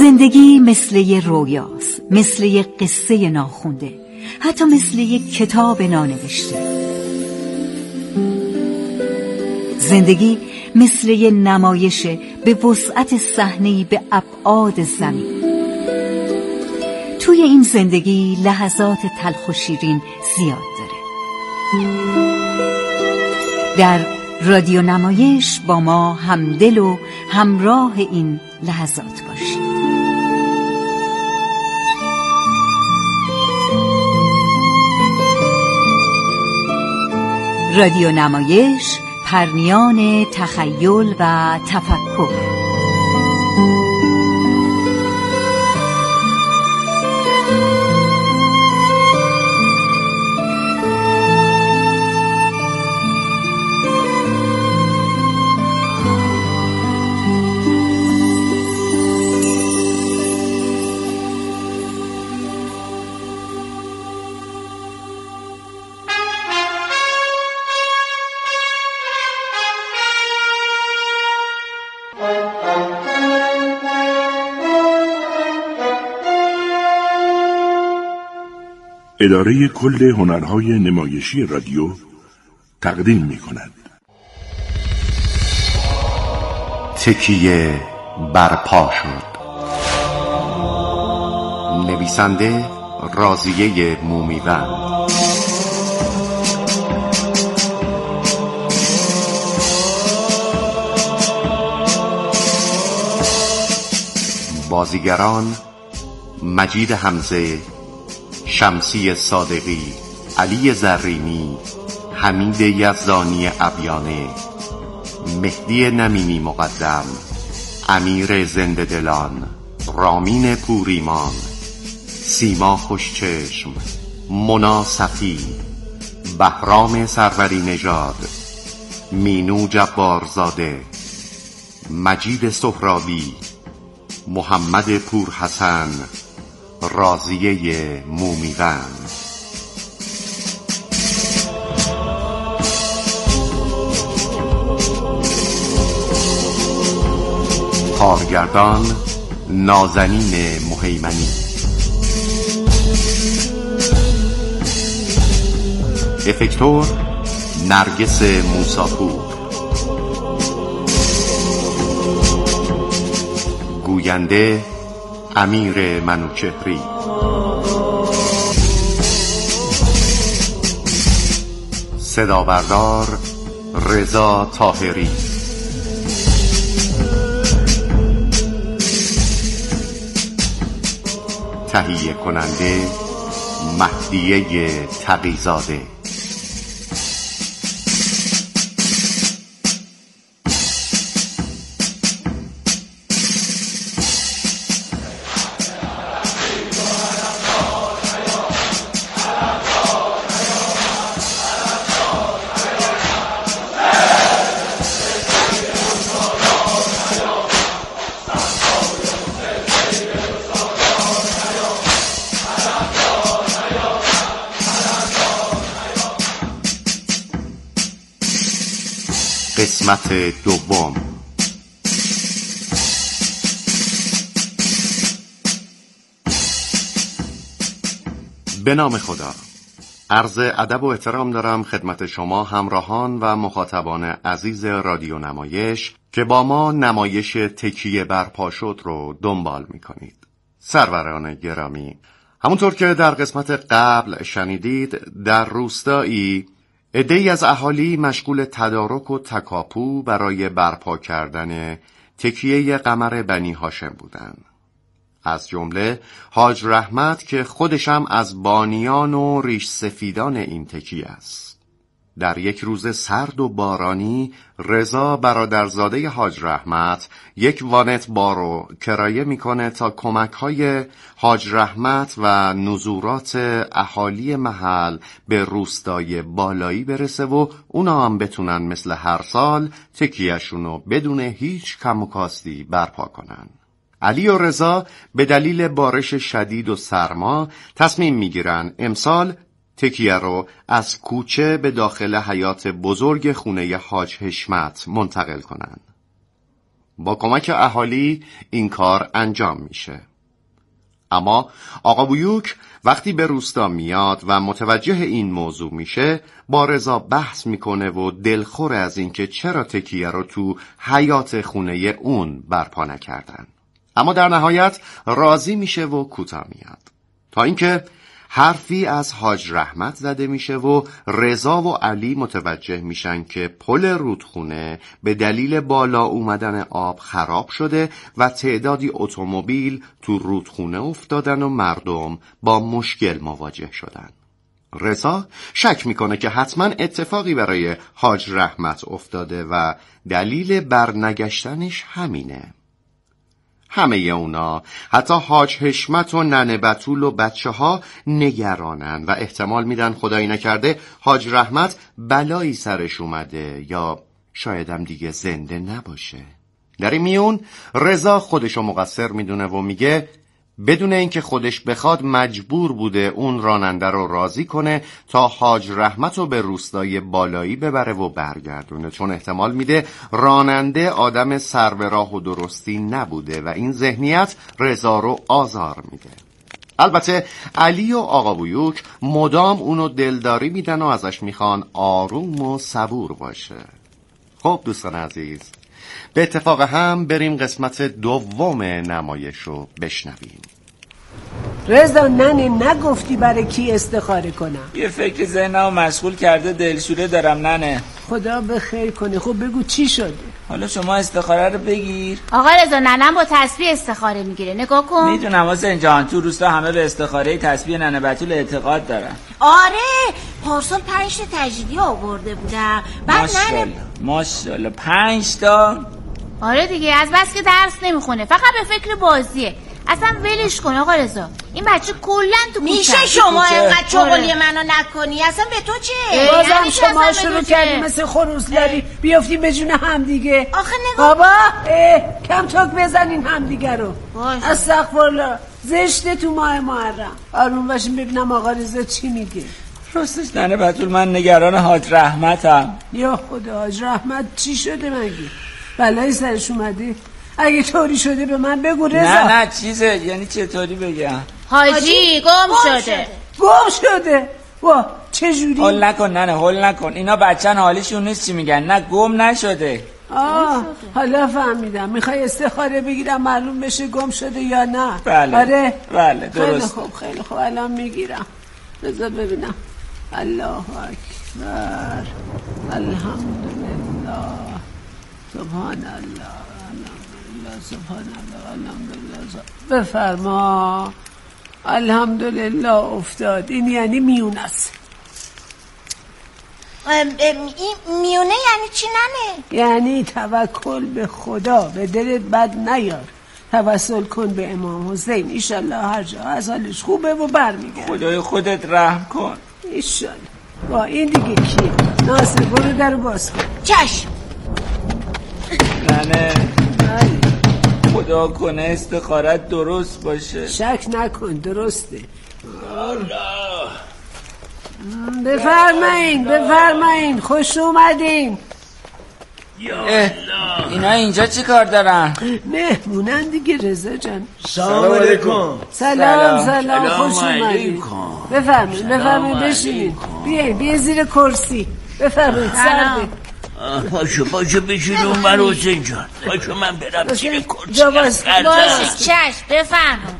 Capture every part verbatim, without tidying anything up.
زندگی مثل یه رویاست، مثل یه قصه ناخونده، حتی مثل یه کتاب نانوشته. زندگی مثل یه نمایشه به وسعت صحنه‌ای به ابعاد زمین. توی این زندگی لحظات تلخ و شیرین زیاد داره. در رادیو نمایش با ما همدل و همراه این لحظات باشید. رادیو نمایش، پرنیان تخیل و تفکر. اداره کل هنرهای نمایشی رادیو تقدیم می کند. تکیه برپا شد. نویسنده راضیه مومیوند. بازیگران: مجید حمزه، شمسی صادقی، علی زرینی، حمید یزدانی ابیانه، مهدی نمینی مقدم، امیر زنده دلان، رامین پوریمان، سیما خوشچشم، مونا صفی، بهرام سروری نژاد، مینو جبارزاده، مجید سهرابی، محمد پورحسن، راضیه مومیوند. کارگردان: نازنین مهیمنی. افکتور: نرگس موساپور. گوینده: امیر منوچهری. صدابردار: رضا طاهری. تهیه کننده: مهدیه تقی‌زاده. قسمت دوم. به نام خدا. عرض ادب و احترام دارم خدمت شما همراهان و مخاطبان عزیز رادیو نمایش که با ما نمایش تکیه برپا شد رو دنبال می کنید. سروران گرامی، همونطور که در قسمت قبل شنیدید، در روستایی عده‌ای از اهالی مشغول تدارک و تکاپو برای برپا کردن تکیه قمر بنی هاشم بودند. از جمله حاج رحمت که خودشم از بانیان و ریش سفیدان این تکیه است. در یک روز سرد و بارانی، رضا برادرزاده حاج رحمت یک وانت بارو کرایه میکنه تا کمک‌های حاج رحمت و نزورات اهالی محل به روستای بالایی برسه و اونا هم بتونن مثل هر سال تکیه‌شونو بدون هیچ کم و کاستی برپا کنن. علی و رضا به دلیل بارش شدید و سرما تصمیم میگیرن امسال تکیه رو از کوچه به داخل حیاط بزرگ خونه حاج حشمت منتقل کنند. با کمک اهالی این کار انجام میشه. اما آقا بویوک وقتی به روستا میاد و متوجه این موضوع میشه با رضا بحث میکنه و دلخور از اینکه چرا تکیه رو تو حیاط خونه اون برپا نکردن. اما در نهایت راضی میشه و کوتاه میاد تا اینکه حرفی از حاج رحمت زده میشه و رضا و علی متوجه میشن که پل رودخونه به دلیل بالا اومدن آب خراب شده و تعدادی اتومبیل تو رودخونه افتادن و مردم با مشکل مواجه شدن. رضا شک میکنه که حتما اتفاقی برای حاج رحمت افتاده و دلیل برنگشتنش همینه. همه اونا حتی حاج حشمت و ننه بتول و بچه ها نگرانن و احتمال میدن خدایی نکرده حاج رحمت بلایی سرش اومده یا شایدم دیگه زنده نباشه. در این میون رضا خودشو مقصر میدونه و میگه بدون اینکه خودش بخواد مجبور بوده اون راننده رو راضی کنه تا حاج رحمت رو به روستای بالایی ببره و برگردونه، چون احتمال میده راننده آدم سر به راه و درستی نبوده و این ذهنیت رضا رو آزار میده. البته علی و آقا بویوک مدام اونو دلداری میدن و ازش میخوان آروم و صبور باشه. خب دوستان عزیز، به اتفاق هم بریم قسمت دوم نمایش رو بشنویم. رضا ننه نگفتی برای کی استخاره کنم؟ یه فکر ذهنمو مشغول کرده دلشوره دارم ننه. خدا به خیر کنه. خب بگو چی شده؟ حالا شما استخاره رو بگیر. آقا رضا ننم با تسبیح استخاره میگیره، نگاه کن. میدونم حسین جان تو روستا همه به استخاره تسبیح ننه بتول اعتقاد دارن. آره پارسال پنج تا تجدیدی آورده بودم. بعد ننه ماشاءالله پنج تا. آره دیگه، از بس که درس نمیخونه فقط به فکر بازیه. اصلا ولش کن آقا رضا، این بچه کلا تو کوچه. میشه شما اینقدر چغلی منو نکنی؟ اصلا به تو چه؟ بازم شما شروع کردی مثل خروسلری بیافتیم به جون هم دیگه. آخه نگاه بابا کم تاک بزنین هم دیگه رو. استغفرالله، زشته تو ماه محرم. آروم باشین ببینم آقا رضا چی میگه. راستش ننه بتول من نگران حاج رحمتم. یا خدا، حاج رحمت چی شده مگه؟ بلایی سرش اومده؟ اگه طوری شده به من بگو رضا. نه نه چیزه، یعنی چطوری بگم؟ حاجی گم شده. گم شده؟ وا چجوری؟ هول نکن ننه، هول نکن. اینا بچن حالیشون نیست چی میگن. نه گم نشده. آه حالا فهمیدم. میخوای استخاره بگیرم معلوم بشه گم شده یا نه؟ بله آره بله درست. خیلی خوب خیلی خوب الان میگیرم. بذار ببینم. الله اکبر، الحمدلله، سبحان الله، سبحان الله، الحمدلله. بفرما. الحمدلله افتاد. این یعنی میونه است. این میونه یعنی چی ننه؟ یعنی توکل به خدا، به دلت بد نیار، توسل کن به امام حسین، ایشالله هر جا از حالش خوبه و برمیگرد. خدای خودت رحم کن ایشالله. با این دیگه کیه؟ ناصر برو درو باز کن. چشم. ننه خدا کنه استخارت درست باشه. شک نکن درسته. بفرمایین بفرمایین، خوش اومدین. اینا اینجا چی کار دارن؟ مهمونن دیگه رضا جان. سلام علیکم. سلام سلام، خوش اومدین. بفرمایین بفرمایین بشینین. بیاین بیاین زیر کرسی. بفرمایین سرده. پاشو پاشو بشین اون بر حسین جان. پاشو من برم زیر کرسی. باشه چشم بفرمایین.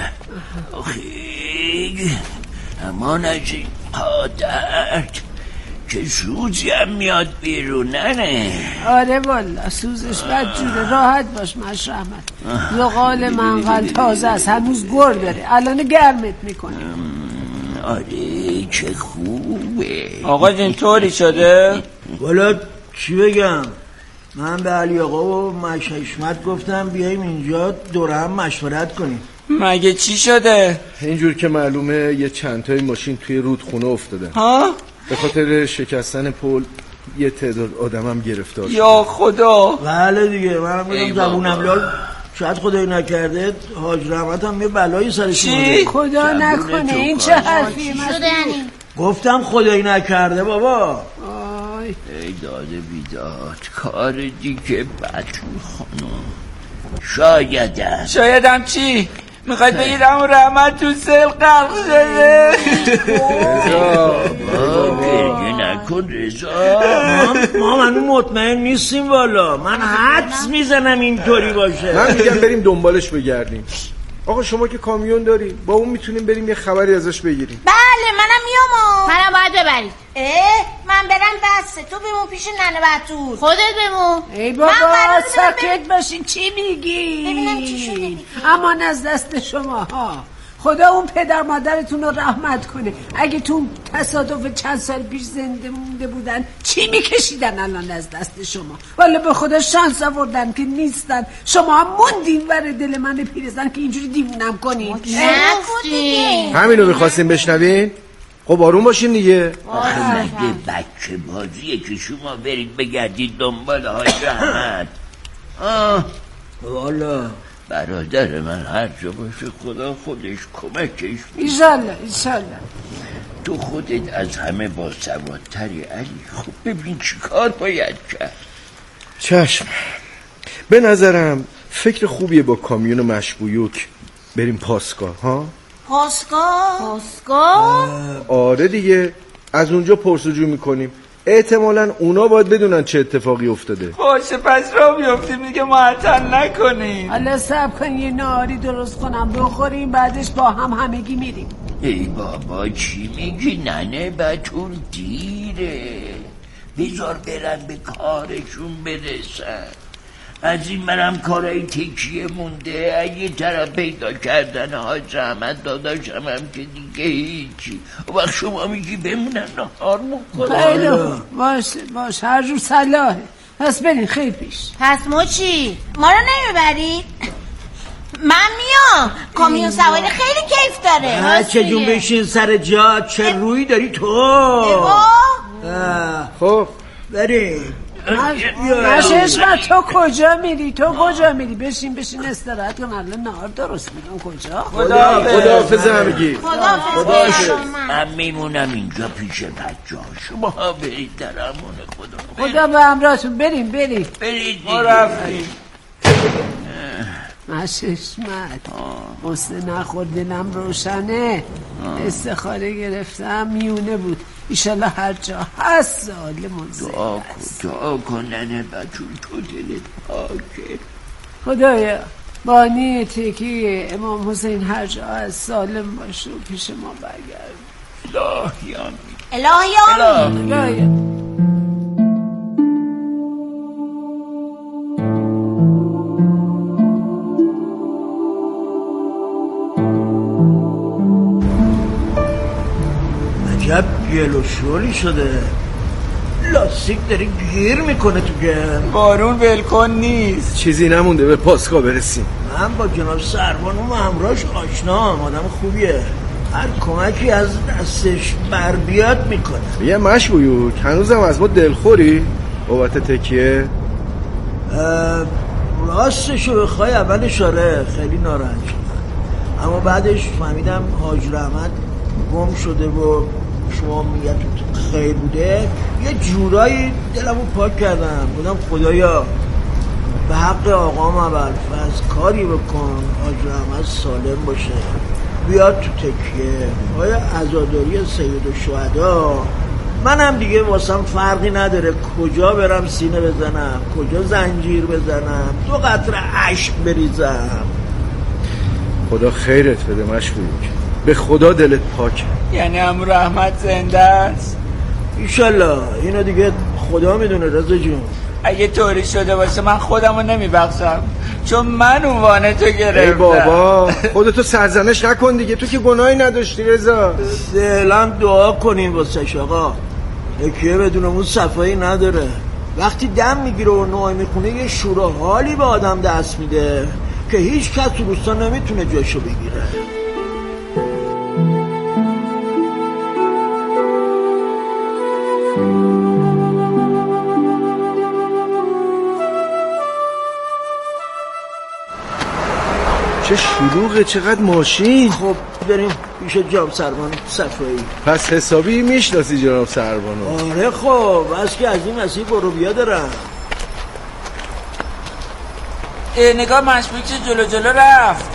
آخی امان از این پادرد که سوزی هم میاد بیروننه. آره والا سوزش بد جوره. راحت باش ماش رحمت. زغال منقل تازه است، هنوز گر داره، الان گرمت میکنه. آره چه خوبه. آقا جون طوری شده؟ والا چی بگم، من به علی آقا و مش حشمت گفتم بیاییم اینجا دور هم مشورت کنیم. مگه چی شده؟ اینجور که معلومه یه چند تای ماشین توی رودخونه افتاده ها؟ به خاطر شکستن پل یه تعداد آدمم گرفتار شده. یا خدا. بله دیگه منم گفتم زبونم لال، شاید خدایی نکرده حاج رحمت هم یه بلایی سرش اومده. خدا نکنه. این چه حرفیه؟ شده یعنی؟ گفتم خدایی نکرده بابا. آی داد بیداد کار دیگه بطول خانم. شایدم شایدم چی؟ میخواید بگید همون رحمت تو سل قلق شده؟ رضا گریه نکن رضا. ما منو مطمئن نیستیم والا. من حدس میزنم اینطوری باشه. من میگم بریم دنبالش بگردیم. آقا شما که کامیون داری با اون میتونیم بریم یه خبری ازش بگیریم. بله منم میام. منم باید ببرید. اه من برم بسته تو بمون پیش ننه بطول. خودت بمون. ای بابا ساکت باشین. چی میگی؟ ببینم چی شده. امان از دست شما ها. خدا اون پدر مادرتون رو رحمت کنه. اگه تو تصادف چند سال پیش زنده مونده بودن چی میکشیدن الان از دست شما؟ والا به خدا شانس آوردن که نیستن. شما هم موندین ور دل من پیرزن که اینجوری دیوونم کنین. نفتیم. همینو میخواستیم بشنوین؟ خب آروم باشین دیگه. آخه مگه بچه بازیه که شما برید بگردید دنبال حاج رحمت؟ آه والا برادر من هر جا باشه خدا خودش کمکش. ایشالله ایشالله. تو خودت از همه باسوادتری علی. خب ببین چی کار باید کرد. چشم. به نظرم فکر خوبیه با کامیون مشبویوک بریم پاسگاه ها. پاسگاه؟ پاسگاه؟ آره دیگه. از اونجا پرسجو میکنیم. احتمالاً اونا باید بدونن چه اتفاقی افتاده. باشه پس را بیافتیم دیگه معطل نکنیم. حالا صبر کن یه نهاری درست کنم بخوریم بعدش با هم همگی میریم. ای بابا چی میگی ننه بطول دیره. بذار برن به کارشون برسن. از این منم کارای تکیه مونده. اگه طرف پیدا کردن حاج رحمت داداشم هم که دیگه هیچی. وقت شما میگی بمونن نهار مکنن. خیلی باشه باشه هر جور صلاحه. پس برین خیلی پیش. پس ما چی؟ ما رو نمیبرید؟ من میام. کامیون سواری خیلی کیف داره. چه جون بشین سر جا. چه روی داری تو؟ ایوا خب بریم. نششمت تو کجا میری؟ تو کجا میری؟ بشین بشین استراحت کن. الان نهار درست میگم. کجا؟ خداحافظ همگی. خداحافظ. من میمونم اینجا پیش بچه. شما ها برید در امان خدا. خدا به همراهتون. بریم بریم برید ما رفتیم. نششمت قصه نخور دلم روشنه. استخاره گرفتم میونه بود. ایشالله هر جا هست سالمون زنده دعا کن دعا کن ننه بچون تو دلت پاکه. خدایا بانی تکی امام حسین هر جا هست سالم باشه و پیش ما برگرد. الهی آمین. الهی آمین. الهی. عجب گل و شولی شده. لاستیک داری گیر میکنه تو گل. بارون ولکن نیست. چیزی نمونده به پاسگاه برسیم. من با جناب سروان و همراهش آشنام. آدم خوبیه. هر کمکی از دستش بر بیاد میکنه. یه مشبویوک هنوزم از ما دلخوری بابت تکیه؟ راستشو بخوای اولش آره خیلی ناراحت شدم. اما بعدش فهمیدم حاج رحمت گم شده و شما میگه تو خیر بوده. یه جورایی دلمو پاک کردم. بودم خدایا به حق آقام اول از کاری بکن حاج رحمت سالم باشه بیاد تو تکیه. آیا عزاداری سید الشهدا منم دیگه واسم فرقی نداره کجا برم سینه بزنم کجا زنجیر بزنم دو قطره اشک بریزم. خدا خیرت بده مشبویوک. به خدا دلت پاک. یعنی هم رحمت زنده است؟ ایشالله. اینو دیگه خدا میدونه رضا جون. اگه طوری شده باشه من خودمو نمیبخشم چون من عنوان تو گرفتم. ای بابا خودتو سرزنش نکن دیگه. تو که گناهی نداشتی رضا. فعلا دعا کنیم واسش آقا. یکیه بدون اون صفایی نداره. وقتی دم میگیره و نوعی میخونه یه شور و حالی به آدم دست میده که هیچ کس تو روستا نمیتونه جاشو بگیره. چه شلوغه، چقدر ماشین. خب بریم پیش جناب سروان صفایی. پس حسابی میشناسی جناب سروانو؟ آره خب بس که از این مسیح برو بیا دارم. نگاه مشبوک چه جلو جلو رفت.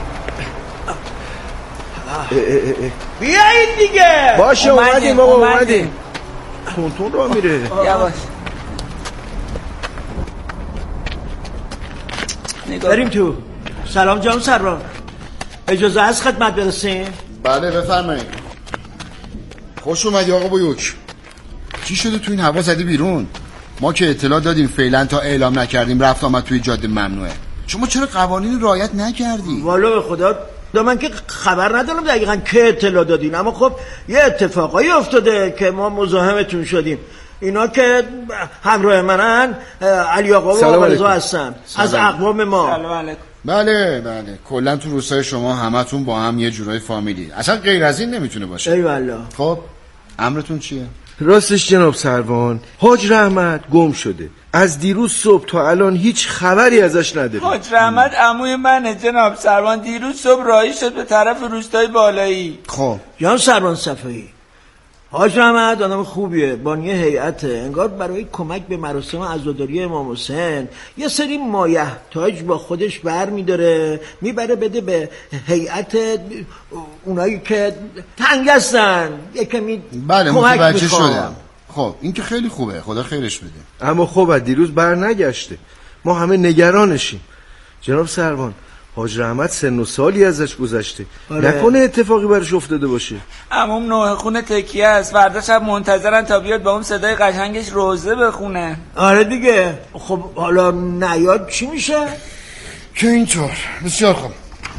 بیایید دیگه. باشه اومدیم بابا اومدیم. تونتون را میره. یواش. بریم تو. سلام جناب سروان، اجازه هست خدمت برسیم؟ بله بفرمایید. خوش اومدی آقا بیوک. چی شده تو این هوا زدی بیرون؟ ما که اطلاع دادیم فعلا تا اعلام نکردیم رفت آمد توی جاده ممنوعه. شما چرا قوانین رعایت نکردی؟ والا به خدا من که خبر ندارم دقیقاً که اطلاع دادین، اما خب یه اتفاقایی افتاده که ما مزاحمتون شدیم. اینا که همراه منن علی آقا و آقا رضا هستن از اقوام ما. سلام علیکم. بله بله کلا تو روستای شما همتون با هم یه جورای فامیلی، اصلا غیر از این نمیتونه باشه. ای والله. خب امرتون چیه؟ راستش جناب سروان حاج رحمت گم شده، از دیروز صبح تا الان هیچ خبری ازش نداریم. حاج رحمت عموی منه جناب سروان، دیروز صبح راهی شد به طرف روستای بالایی. خب جناب سروان صفایی، حاج رحمت آدم خوبیه، بانی هیئته، انگار برای کمک به مراسم عزاداری امام حسین یه سری مایحتاج با خودش بر میداره میبره بده به هیئت اونایی که تنگ هستن یه کمی بله کمک متوجه میخوام. شدم. خب این که خیلی خوبه، خدا خیرش بده. اما خب از دیروز بر نگشته، ما همه نگرانشیم. جناب سروان حاج رحمت سن و سالی ازش گذشته، آره. نکنه اتفاقی براش افتاده باشه. عموم نوح خونه تکیه است، فردا شب منتظرن تا بیاد با اون صدای قشنگش روزه بخونه. آره دیگه. خب حالا نیاد چی میشه؟ که اینطور. بسیار خوب،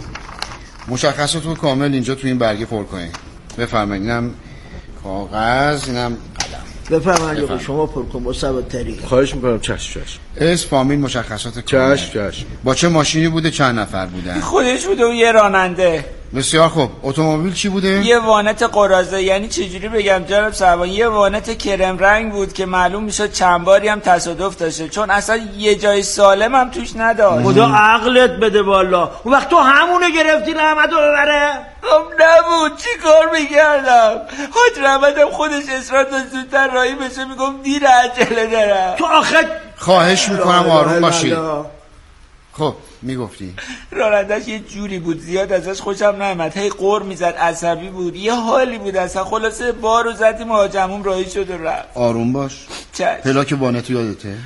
مشخصاتو کامل اینجا تو این برگه پر کنین. بفرمایید. اینم کاغذ، اینم قلم. بفرمایید شما پر کن با سوادتری. خواهش میکنم. چشم چشم. اسم فامیل مشخصات کامل. چشم چشم. با چه ماشینی بوده؟ چند نفر بودن؟ خودش بوده و یه راننده. بسیار خوب. اتومبیل چی بوده؟ یه وانت قرازه، یعنی چجوری بگم جناب سروان، یه وانت کرم رنگ بود که معلوم میشد چند باری هم تصادف داشته، چون اصلا یه جای سالم هم توش نداشت. خدا عقلت بده والا. اون وقت تو همونو گرفتی رحمتو ببره؟ خب نبود چی کار میکردم؟ حاج رحمتم خودش اصرار داشت زودتر راهی بشه، میگم دیر عجله دارم. تو آخه خواهش میکنم آروم باشید. خب میگفتی رانندش یه جوری بود زیاد ازش خوشم نمیاد، هی قور میزد، عصبی بود، یه حالی بود اصلا. خلاصه بارو زدیم و حاجمون راهی شد و رفت. آروم باش. چشم. پلاک وانتو یادته؟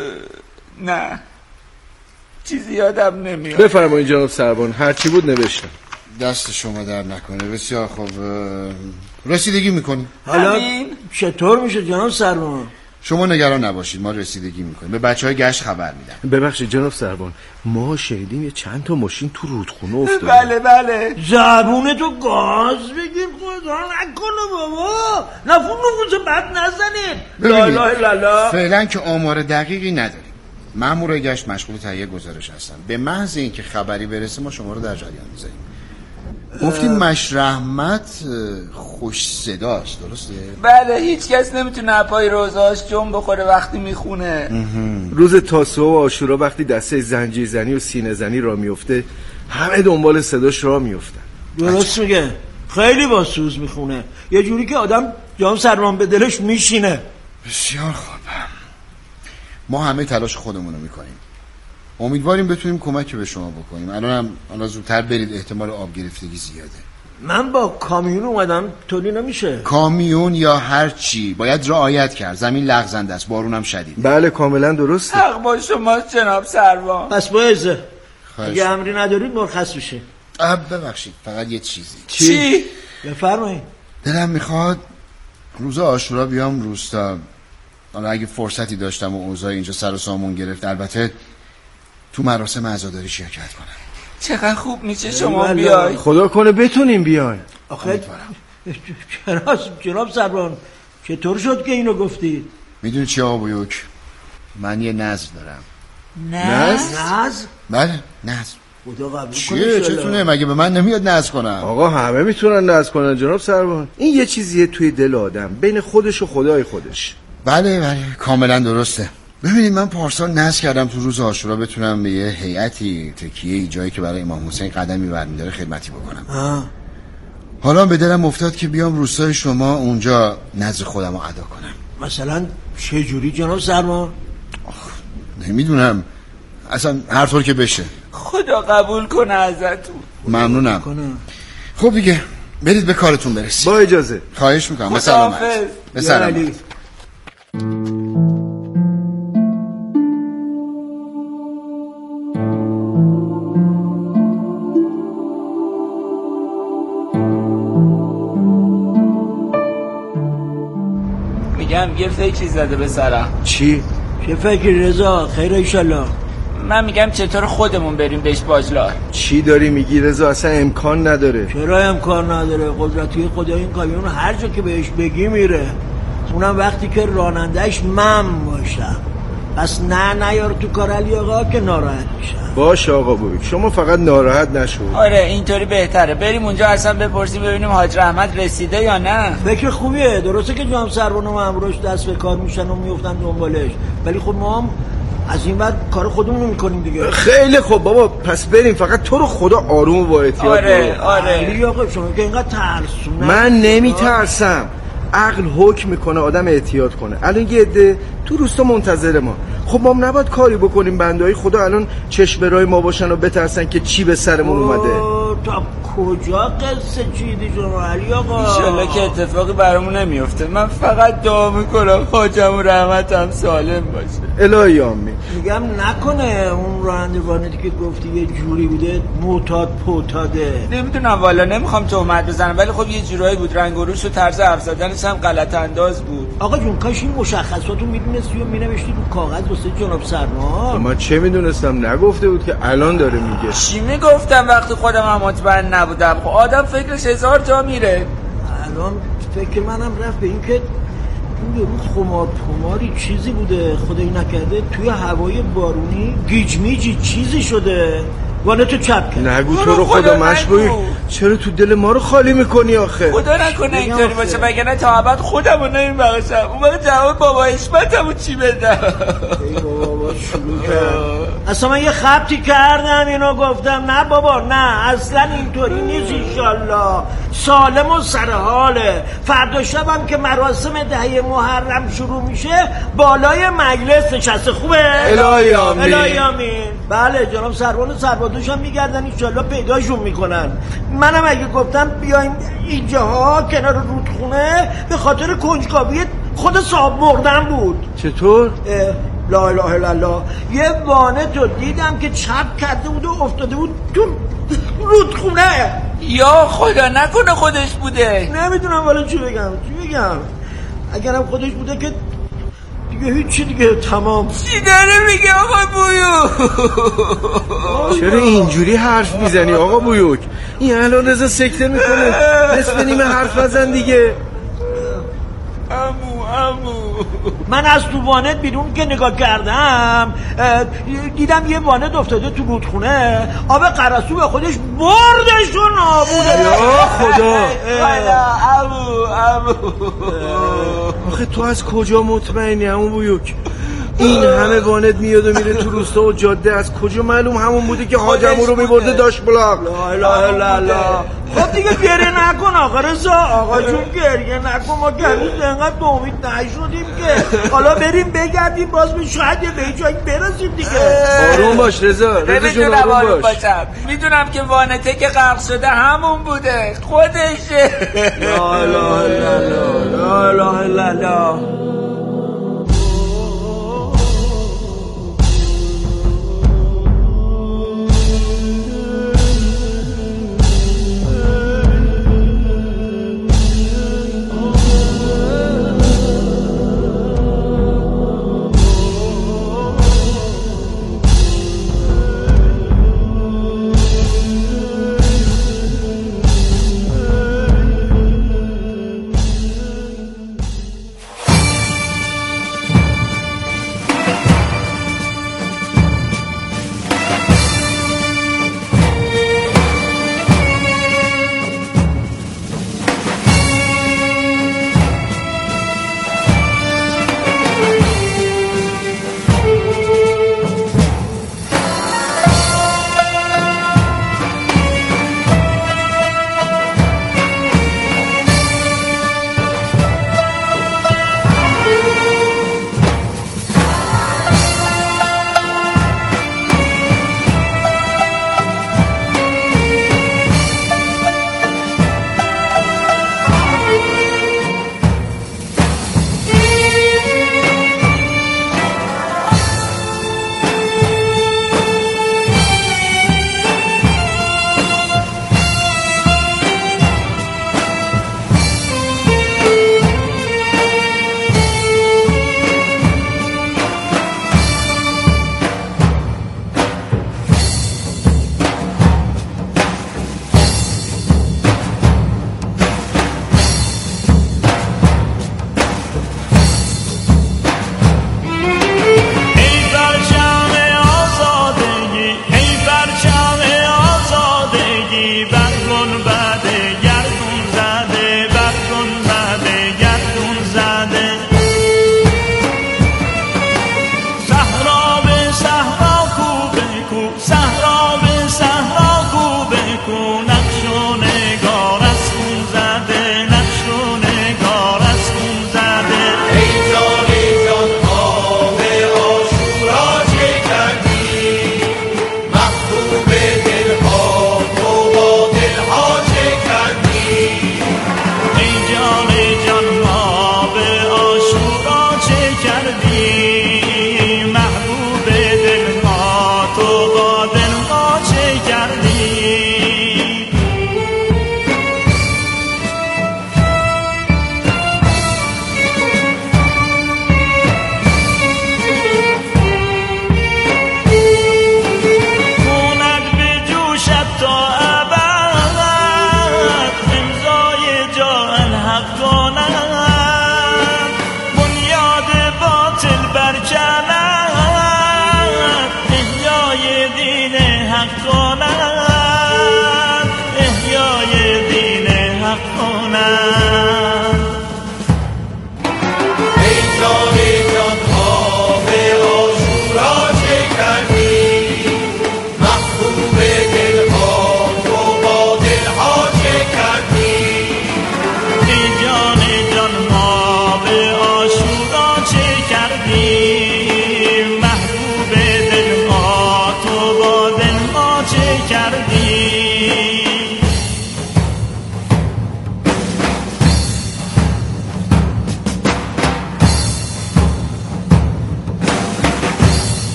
نه چیزی یادم نمیاد. بفرمایید جناب سروان، هر چی بود نوشتم. دست شما در نکنه. بسیار خوب. رسیدگی میکنی؟ حالا همین؟ چطور میشه جناب سروان؟ شما نگران نباشید، ما رسیدگی میکنیم، به بچهای گشت خبر میدم. ببخشید جناب سروان، ما شنیدیم یه چند تا ماشین تو رودخونه افتاده. بله بله. زبون تو گاز بگیر خدا نکنه بابا، نفون نفوس بد نزنید. لالا لالا. فعلا که آمار دقیقی نداریم، مأمور گشت مشغول تهیه گزارش هستن. به محض اینکه خبری برسه ما شما رو در جریان میذاریم. گفتیم مش رحمت خوش صداست، درسته؟ بله، هیچ کس نمیتونه پای روزاش جنب بخوره وقتی میخونه. روز تاسوعا و عاشورا وقتی دسته زنجیر زنی و سینه زنی را میفته همه دنبال صداش را میفتن. درست میگه، خیلی با سوز میخونه، یه جوری که آدم جان سروان به دلش میشینه. بسیار خوب، ما همه تلاش خودمون رو میکنیم، امیدواریم بتونیم کمک به شما بکنیم. الان هم الان زودتر برید، احتمال آب گرفتگی زیاده. من با کامیون اومدم، طوری نمیشه. کامیون یا هر چی باید رعایت کرد، زمین لغزنده است، بارون هم شدید. بله کاملا درسته. حق با شما جناب سروان. پس باعثه اگه امری ندارید مرخص بشه. ببخشید فقط یه چیزی. چی؟ بفرمایید. دلم میخواد روز عاشورا بیام روستا، حالا اگه فرصتی داشتم و اوضاع اینجا سر و سامون گرفت، البته تو مراسم عزاداری شرکت کنم. چقدر خوب میشه شما بیای. خدا کنه بتونیم بیاین. آخه جناب سروان چطور شد که اینو گفتید؟ میدونی چی آقا بیوک، من یه نظر دارم. نظر؟ نظر؟ بله نظر. خدا قبول کنه. چیه چتونه؟ مگه به من نمیاد نظر کنم؟ آقا همه میتونن نظر کنن جناب سروان، این یه چیزیه توی دل آدم، بین خودش و خدای خودش. بله بله کاملا درسته. ببینید من پارسال نذر کردم تو روز عاشورا بتونم به یه هیئتی تکیه جایی که برای امام حسین قدمی برمی‌داره خدمتی بکنم. آه. حالا به دلم افتاد که بیام روستای شما اونجا نذر خودم رو ادا کنم. مثلا چه جوری جناب سرما؟ نمیدونم، اصلا هر طور که بشه. خدا قبول کنه ازتون. ممنونم. خب دیگه برید به کارتون برسید. با اجازه. خواهش میکنم. به سلامت. به سلامت. میگم یه فکری زده به سرم. چی؟ چه فکری رضا؟ خیر ایشالله. من میگم چطور خودمون بریم بهش باجلار. چی داری میگی رضا؟ اصلا امکان نداره. چرا امکان نداره؟ قدرتی خدا این کامیون هر جا که بهش بگی میره، اونم وقتی که رانندهش من باشم. پس نه نیار تو کار علی آقا که ناراحت میشم. باشه آقا بوی، شما فقط ناراحت نشو. آره اینطوری بهتره. بریم اونجا اصلا بپرسیم ببینیم حاج رحمت رسیده یا نه. فکر خوبیه. درسته که جام سروان و ماموراش دست به کار میشن و میافتن دنبالش، ولی خب ما هم از این بعد کار خودمون رو میکنیم دیگه. خیلی خوب بابا، پس بریم. فقط تو رو خدا آروم و با احتیاط. آره آره علی آقا شما که اینقدر ترسونه. من نمیترسم. عقل حکم میکنه آدم احتیاط کنه. الان یه عده تو روستا منتظر ما. خب ما هم نباید کاری بکنیم بندهای خدا الان چشم برای ما باشن و بترسن که چی به سرمون اومده. تا کجا قصه چیدی شما علی آقا؟ ایشالله که اتفاقی برامون نمیفته. من فقط دعا میکنم حاجم و رحمتم سالم باشه. الهی آمین. میگم نکنه اون راننده وانتی که گفتی یه جوری بوده معتاد پوتاده. نمیدونم والا، نمیخوام تهمت بزنم، ولی خب یه جورایی بود. رنگ و روش و طرز حرف زدنش هم غلط انداز بود. آقا جون کاش این مشخصاتو میدونستی و مینوشتی رو کاغذ واسه جناب سرما. من چه میدونستم؟ نگفته بود که الان داره میگه. چی میگفتم وقتی خودم هم مطمئن نبودم؟ خب آدم فکرش هزار جا میره. الان فکر منم رفت به این که این یه روز خمار پماری چیزی بوده، خدایی نکرده توی هوای بارونی گیج میجی چیزی شده، وانه تو چپ کرد. نگو تو رو خدا مشبوی، چرا تو دل ما رو خالی میکنی آخه؟ خدا نکنه اینطوری باشه، وگرنه تا ابد خودم رو نمیبخشم. اون وقت جواب بابا حشمتمو چی بدم؟ ای بابا شروع کرد. اصلا من یه خبتی کردم اینو گفتم نه بابا نه اصلا اینطوری نیست. انشالله سالم و سرحاله. فردا شبم که مراسم دهه محرم شروع میشه بالای مجلس نشسته. خوبه؟ الهی آمین. الهی آمین. بله جناب سروان و سربادوش هم میگردن انشالله پیداشون میکنن. منم اگه گفتم بیایم اینجاها کنار رودخونه به خاطر کنجکاوی خود صاحب مردن بود. چطور؟ لا اله الا الله. یه وانه تو دیدم که چپ کرده بود و افتاده بود تو رودخونه. یا خدا نکنه خودش بوده. نمیدونم والا چی بگم چی بگم. اگرم خودش بوده که دیگه هیچی دیگه تمام. چی داره میگه آقا بویوک؟ چرا اینجوری حرف میزنی آقا بویوک؟ این الان رضا سکته میکنه. نصف نیمه حرف نزن دیگه. امو امو من از تو وانت بیرون که نگاه کردم دیدم یه وانت افتاده تو رودخونه، آب قرصو به خودش بردشون آبوده. یا خدا. امو امو آخه تو از کجا مطمئنی همون بویوک؟ این همه وانت میاد و میره تو روستا و جاده، از کجا معلوم همون بوده که حاجمو رو میبرده داشت بلاک؟ لا اله الا الله. خب دیگه گریه نکن آقا رضا. آقا جون گریه نکن. ما گریز اینقدر به امید نشدیم که حالا بریم بگردیم باز به شاید یه به جایی برسیم دیگه. آروم باش رضا. رضا جون آروم باش. میدونم که وانته که غرق شده همون بوده، خودشه. لا اله الا الله. لا اله الا الله.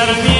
در